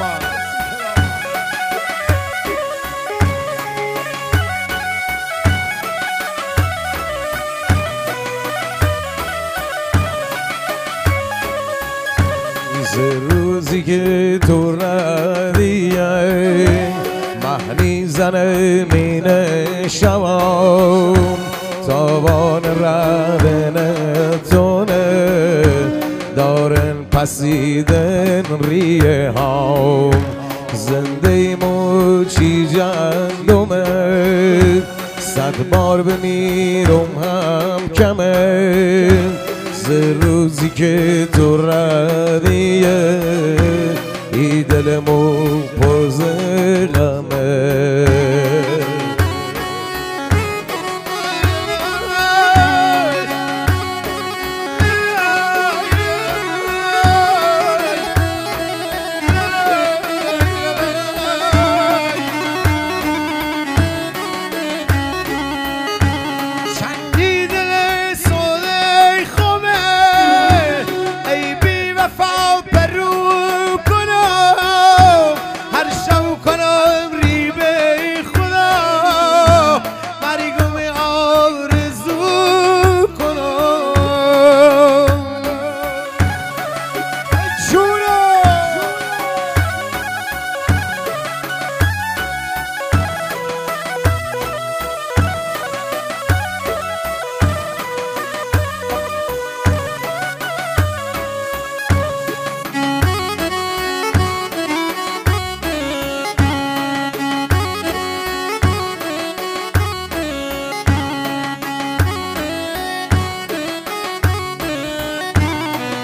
روزی که تو ردیه مهنی زنه مینه شوام تابان ردن تونه دارن پسیدن ریه هم زنده موچی جندومه 100 بار بمیرم هم کمه روزی که تو ردیه ای دلمو پرزه